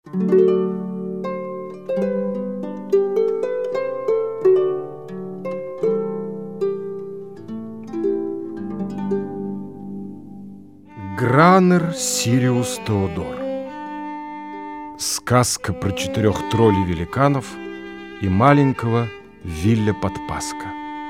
Гранер Сириус Теодор. Сказка про 4 троллей-великанов и маленького Вилля Подпаска.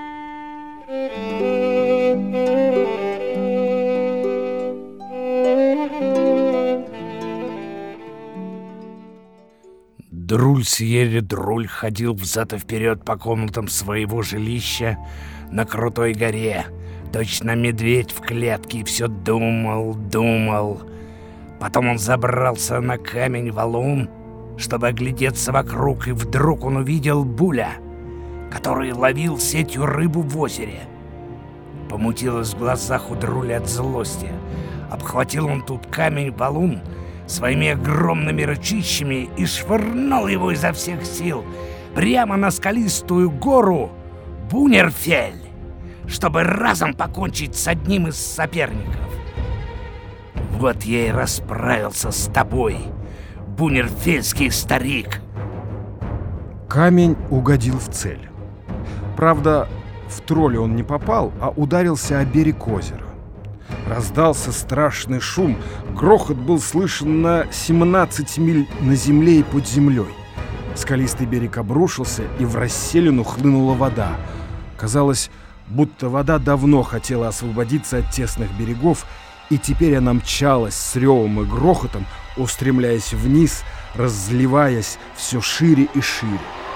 Друль-Сьерри-Друль ходил взад и вперед по комнатам своего жилища на крутой горе, точно медведь в клетке, и все думал. Потом он забрался на камень-валун, чтобы оглядеться вокруг, и вдруг он увидел Буля, который ловил сетью рыбу в озере. Помутилось в глазах у Друля от злости. Обхватил он тут камень-валун своими огромными ручищами и швырнул его изо всех сил прямо на скалистую гору Бунерфель, чтобы разом покончить с одним из соперников. Вот я и расправился с тобой, бунерфельский старик. Камень угодил в цель. Правда, в тролля он не попал, а ударился о берег озера. Раздался страшный шум, грохот был слышен на 17 миль на земле и под землей. Скалистый берег обрушился, и в расселину хлынула вода. Казалось, будто вода давно хотела освободиться от тесных берегов, и теперь она мчалась с ревом и грохотом, устремляясь вниз, разливаясь все шире и шире.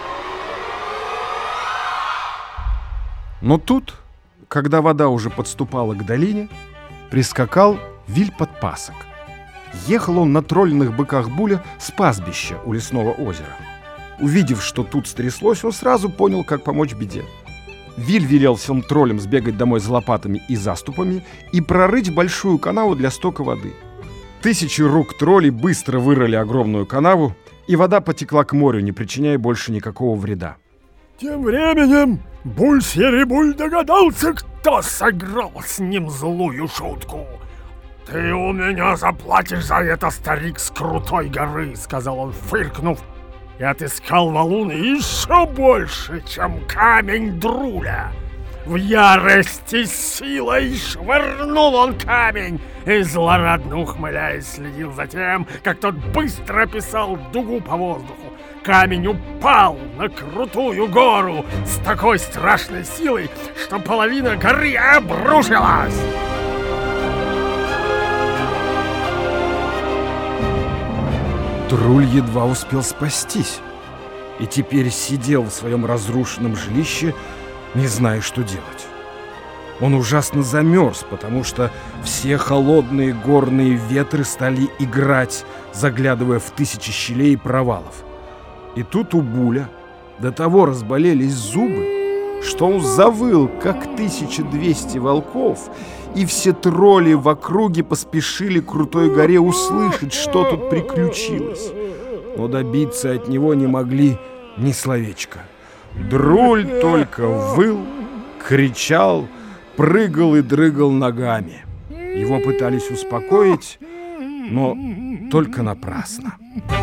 Но тут, когда вода уже подступала к долине, прискакал Виль Подпасок. Ехал он на тролльных быках Буля с пастбища у лесного озера. Увидев, что тут стряслось, он сразу понял, как помочь беде. Виль велел всем троллям сбегать домой за лопатами и заступами и прорыть большую канаву для стока воды. 1000 рук троллей быстро вырыли огромную канаву, и вода потекла к морю, не причиняя больше никакого вреда. Тем временем Буль-Сьерри-Буль догадался, кто сыграл с ним злую шутку. «Ты у меня заплатишь за это, старик с крутой горы», — сказал он, фыркнув, и отыскал валун еще больше, чем камень Друля. В ярости силой швырнул он камень и, злорадно ухмыляясь, следил за тем, как тот быстро описал дугу по воздуху. Камень упал на крутую гору с такой страшной силой, что половина горы обрушилась. Друль едва успел спастись, и теперь сидел в своем разрушенном жилище, не зная, что делать. Он ужасно замерз, потому что все холодные горные ветры стали играть, заглядывая в 1000 щелей и провалов. И тут у Буля до того разболелись зубы, что он завыл, как 1200 волков, и все тролли в округе поспешили к крутой горе услышать, что тут приключилось. Но добиться от него не могли ни словечка. Друль только выл, кричал, прыгал и дрыгал ногами. Его пытались успокоить, но только напрасно.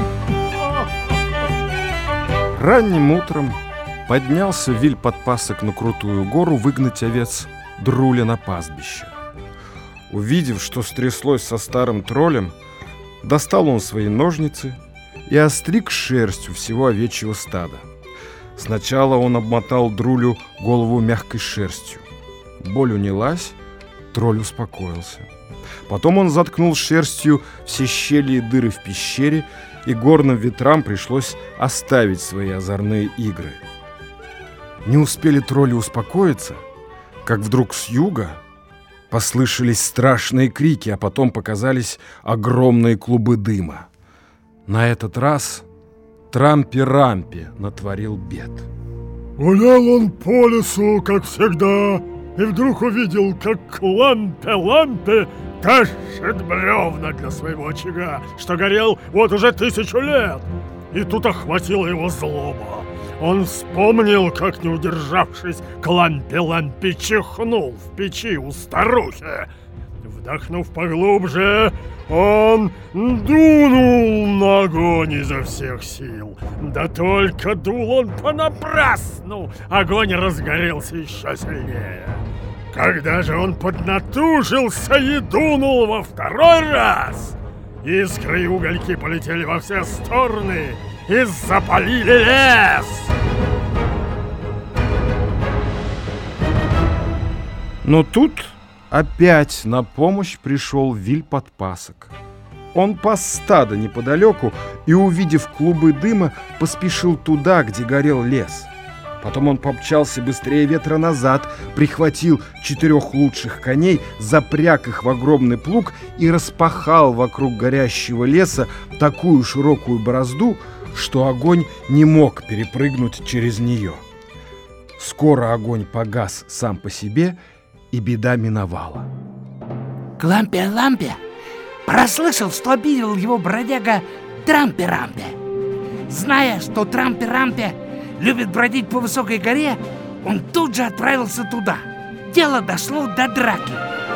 Ранним утром поднялся Виль Подпасок на крутую гору выгнать овец Друля на пастбище. Увидев, что стряслось со старым троллем, достал он свои ножницы и остриг шерстью всего овечьего стада. Сначала он обмотал Друлю голову мягкой шерстью. Боль унялась, тролль успокоился. Потом он заткнул шерстью все щели и дыры в пещере, и горным ветрам пришлось оставить свои озорные игры. Не успели тролли успокоиться, как вдруг с юга послышались страшные крики, а потом показались огромные клубы дыма. На этот раз Трампи-Рампи натворил бед. Гулял он по лесу, как всегда, и вдруг увидел, как Лампе-Лампе тащит бревна для своего очага, что горел вот уже 1000 лет. И тут охватила его злоба. Он вспомнил, как, не удержавшись, Лампе-Лампе чихнул в печи у старухи. Вдохнув поглубже, он дунул на огонь изо всех сил. Да только дул он понапрасну, огонь разгорелся еще сильнее. Когда же он поднатужился и дунул во второй раз, искры и угольки полетели во все стороны и запалили лес. Но тут опять на помощь пришел Виль-Подпасок. Он пас стадо неподалеку и, увидев клубы дыма, поспешил туда, где горел лес. Потом он помчался быстрее ветра назад, прихватил 4 лучших коней, запряг их в огромный плуг и распахал вокруг горящего леса такую широкую борозду, что огонь не мог перепрыгнуть через нее. Скоро огонь погас сам по себе, и беда миновала. Клампе-лампе прослышал, что обидел его бродяга Трампе-рампе. Зная, что Трампе-рампе любит бродить по высокой горе, он тут же отправился туда. Дело дошло до драки.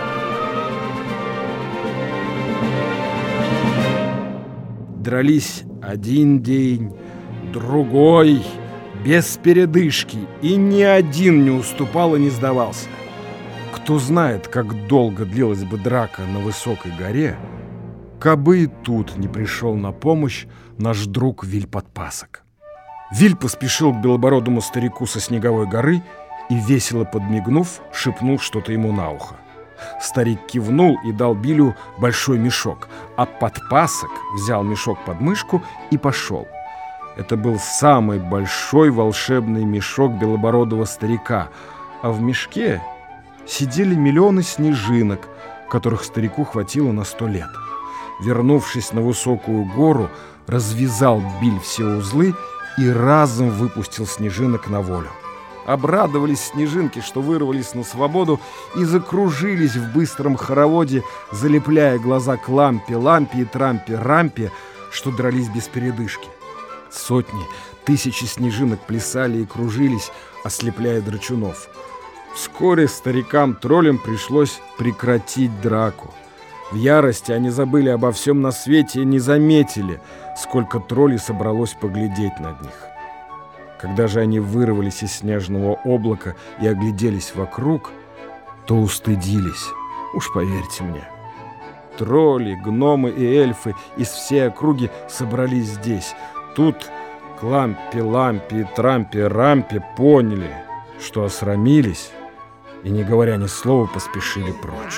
Дрались один день, другой, без передышки, и ни один не уступал и не сдавался. Кто знает, как долго длилась бы драка на высокой горе, кабы и тут не пришел на помощь наш друг Виль-Подпасок. Виль поспешил к белобородому старику со снеговой горы и, весело подмигнув, шепнул что-то ему на ухо. Старик кивнул и дал Билю большой мешок, а Подпасок взял мешок под мышку и пошел. Это был самый большой волшебный мешок белобородого старика, а в мешке сидели миллионы снежинок, которых старику хватило на 100 лет. Вернувшись на высокую гору, развязал Биль все узлы и разом выпустил снежинок на волю. Обрадовались снежинки, что вырвались на свободу, и закружились в быстром хороводе, залепляя глаза Клампе-лампе и Трампе-рампе, что дрались без передышки. Сотни, тысячи снежинок плясали и кружились, ослепляя драчунов. Вскоре старикам-троллям пришлось прекратить драку. В ярости они забыли обо всем на свете и не заметили, сколько троллей собралось поглядеть на них. Когда же они вырвались из снежного облака и огляделись вокруг, то устыдились, уж поверьте мне. Тролли, гномы и эльфы из всей округи собрались здесь. Тут Клампе-лампе и Трампе-рампе поняли, что осрамились, и, не говоря ни слова, поспешили прочь.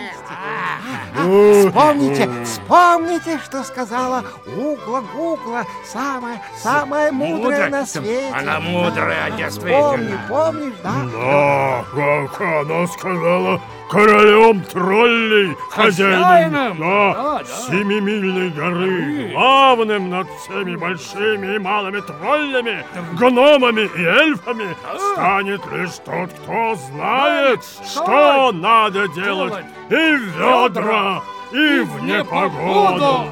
Вспомните, что сказала Угла-Гугла, самая мудрая на свете. Она мудрая, действительно. Помнишь, да? Да, как она сказала, королем троллей, хозяином, да, Семимильной горы, главным над всеми большими и малыми троллями, гномами и эльфами станет лишь тот, кто знает, что надо делать и в ведра, и в непогоду.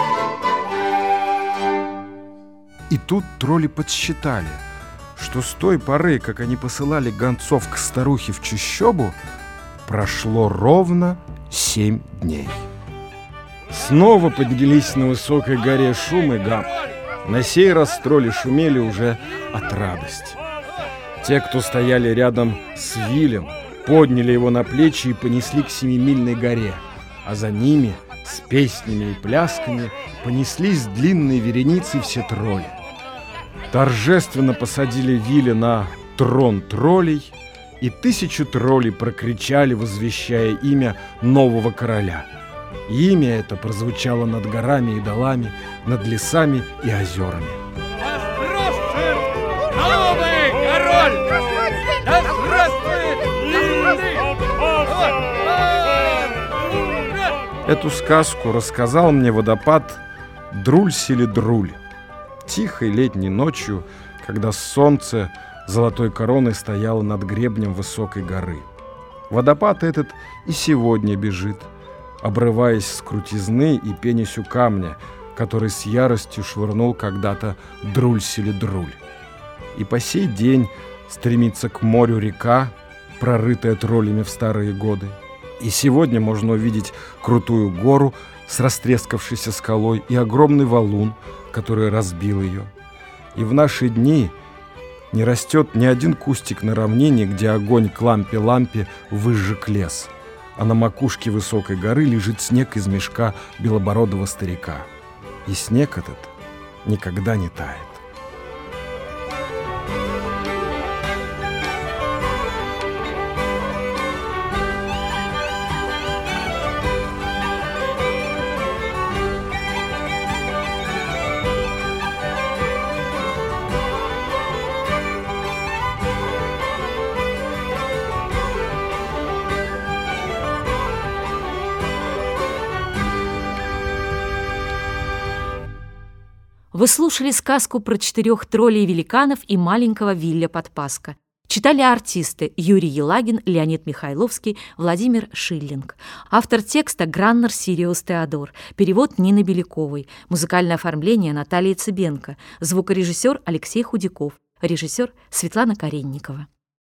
И тут тролли подсчитали, что с той поры, как они посылали гонцов к старухе в чащобу, прошло ровно 7 дней. Снова поднялись на высокой горе шум и гам. На сей раз тролли шумели уже от радости. Те, кто стояли рядом с Вилем, подняли его на плечи и понесли к Семимильной горе, а за ними с песнями и плясками понеслись длинной вереницей все тролли. Торжественно посадили Виля на трон троллей, и 1000 троллей прокричали, возвещая имя нового короля. Имя это прозвучало над горами и долами, над лесами и озерами. Да здравствует новый король! Да здравствует Эту сказку рассказал мне водопад Друль-Селидруль. Тихой летней ночью, когда солнце золотой короной стояло над гребнем высокой горы. Водопад этот и сегодня бежит, обрываясь с крутизны и пенясь у камня, который с яростью швырнул когда-то Друль-Селидруль. И по сей день стремится к морю река, прорытая троллями в старые годы. И сегодня можно увидеть крутую гору с растрескавшейся скалой и огромный валун, который разбил ее. И в наши дни не растет ни один кустик на равнине, где огонь к лампе выжег лес, а на макушке высокой горы лежит снег из мешка белобородого старика. И снег этот никогда не тает. Вы слушали сказку про 4 троллей-великанов и маленького Вилля Подпаска. Читали артисты Юрий Елагин, Леонид Михайловский, Владимир Шиллинг. Автор текста Граннер Сириус Теодор. Перевод Нины Беляковой. Музыкальное оформление Натальи Цыбенко. Звукорежиссер Алексей Худяков. Режиссер Светлана Каренникова.